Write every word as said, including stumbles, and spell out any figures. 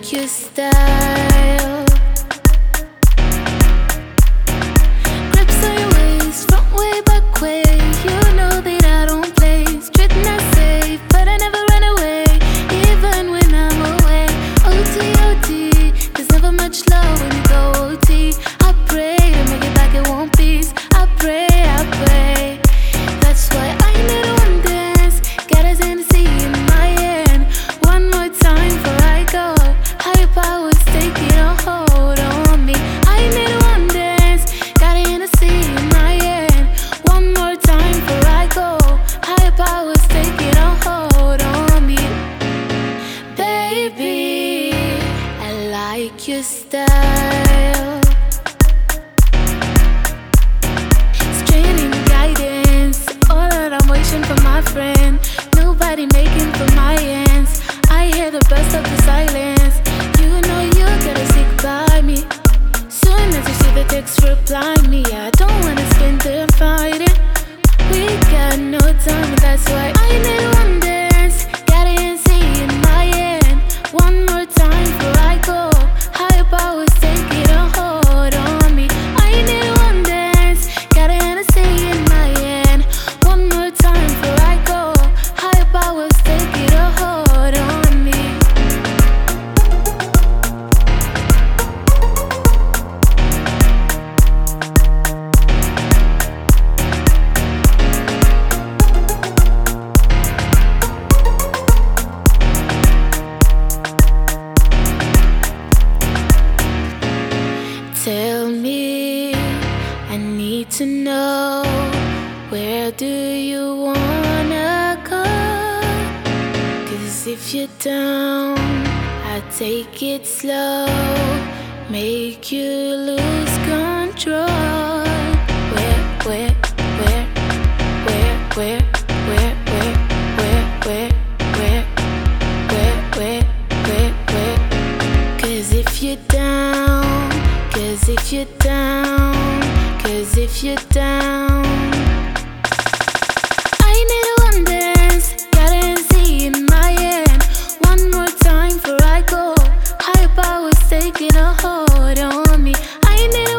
like your style. Grips on your waist, front way, back way. You know that I don't play. Street not safe, but I never run away, even when I'm away. O T, O T, there's never much love when you go O T. I pray to make it back in one piece. I pray, I pray. That's why I need one dance. Got us in the sea in my hand. One more time before I go. Higher powers taking a hold on me. I need one dance. Got it in the sea in my hand. One more time before I go. Higher powers taking a hold on me. Baby, I like your style. Straining guidance. All that I'm wishing for my friend. Nobody making for my ends. I hear the best of the silence. You know you gotta stick by me. Soon as you see the text, reply me. I don't wanna spend time fighting. We got no time, and that's why I need one dance. Got it and see in my hand. One more time before I go. Higher powers taking a hold on me. I need one dance. Got it and see in my hand. One more time before I go. Higher powers taking a hold on me. Tell me, I need to know, where do you wanna go? Cause if you're down, I take it slow, make you lose control. Where, where, where, where, where, where, where, where, where, where, where, where, where, where? Cause if you're down, cause if you're down, cause if you're down, I need one dance, got it see in my hand. One more time before I go. Higher powers taking a hold on me. I need